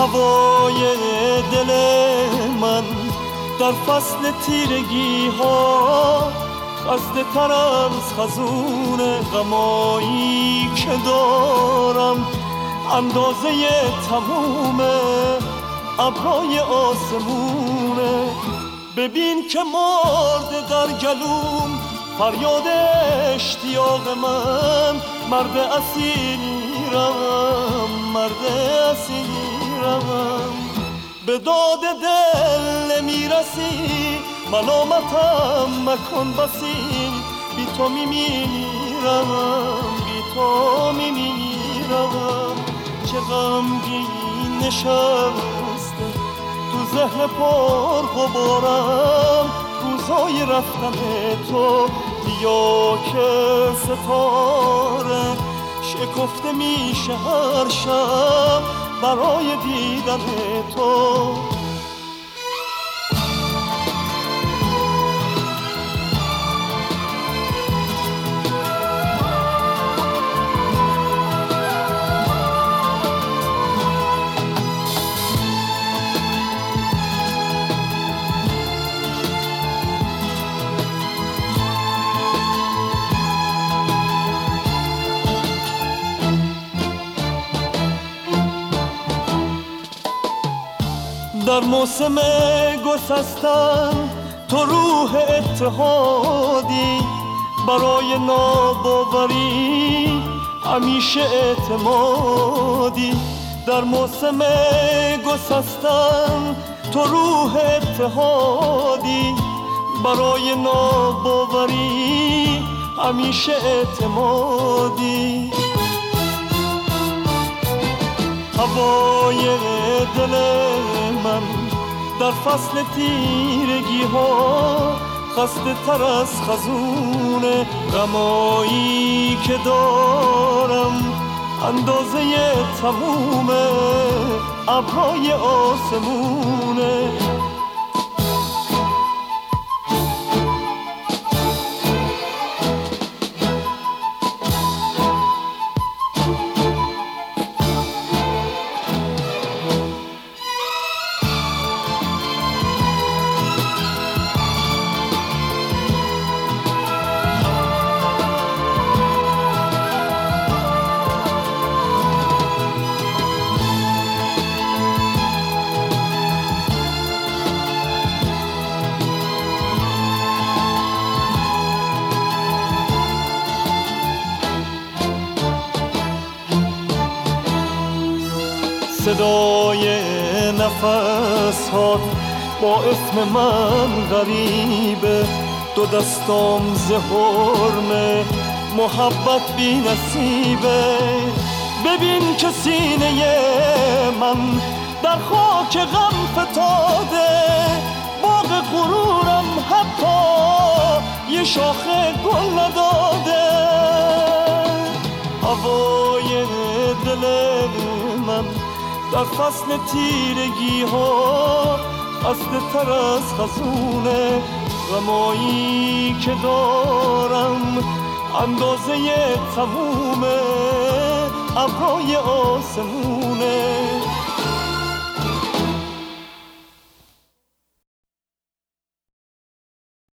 هوای دل من در فصل تیرگی ها خسته تر از خزون غمایی که دارم، اندازه تموم ابرای آسمونه. ببین که مرده در گلوم فریاد اشتیاق من، مرد اسیرم، مرد اسیرم. به داد دل میرسی ملامتم مکن بسی، بی تو میمیرم، بی تو میمیرم. چه غمگین نشسته تو ذهن پر غبارم روزای رفتن تو، یا که ستاره شکفته میشه هر شب برای دیدن تو. در موسم گسستن تو روح اتحادی، برای ناباوری همیشه اعتمادی. در موسم گسستن تو روح اتحادی، برای ناباوری همیشه اعتمادی. هوای دل من در فصل تیرگی ها خسته تر از خزون غمایی که دارم، اندازه تموم ابرای آسمونه. صدای نفس هات با اسم من غریبه، دو دستام ز حرمه محبت بی نصیبه. ببین که سینه من در خاک غم فتاده، باغ غرورم حتی یه شاخه گل نداده. هوای دل من در فصل تیرگی ها خسته تر از خزون غمایی که دارم، اندازه تموم ابرای آسمونه.